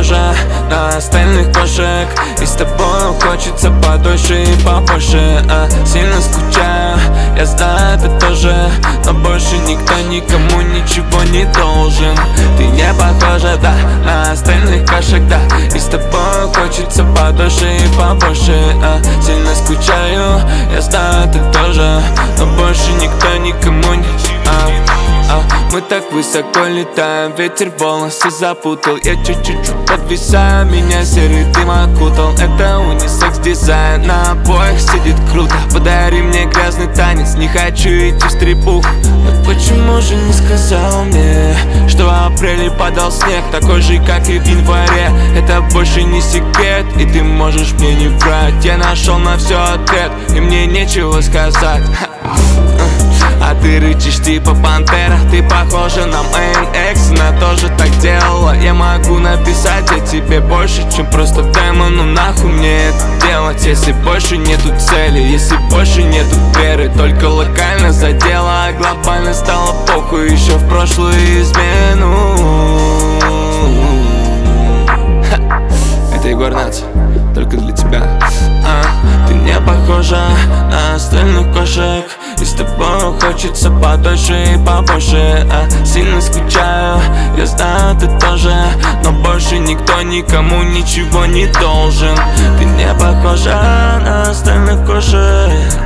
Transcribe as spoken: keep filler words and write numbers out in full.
похожа на остальных кошек, и с тобой хочется подольше и побольше. а, Сильно скучаю, я знаю, ты тоже, но больше никто никому ничего не должен. Ты не похожа, да, на остальных кошек, да, и с тобой хочется подольше и побольше. а, Сильно скучаю, я знаю, ты тоже, но больше никто никому не а, а, Мы так высоко летаем, ветер волосы запутал. Я чуть-чуть подвисаю, меня серый дым окутал. Это унисекс дизайн, на обоих сидит круто. Подари мне грязный танец, не хочу идти в стрипуху. Но почему же не сказал мне, что в апреле падал снег, такой же, как и в январе? Это больше не секрет, и ты можешь мне не врать. Я нашел на все ответ, и мне нечего сказать. А ты рычишь типа пантера, ты похожа на моим экс, она тоже так делала. Я могу написать о тебе больше, чем просто демо, но нахуй мне это делать, если больше нету цели, если больше нету веры. Только локально задела, а глобально стало похуй еще в прошлую измену. Это Егор Натс, только для тебя. а, Ты не похожа на остальных кошек, и с тобой хочется подольше и побольше. а, Сильно скучаю, я знаю, ты тоже, но больше никто никому ничего не должен. Ты не похожа на остальных кошек.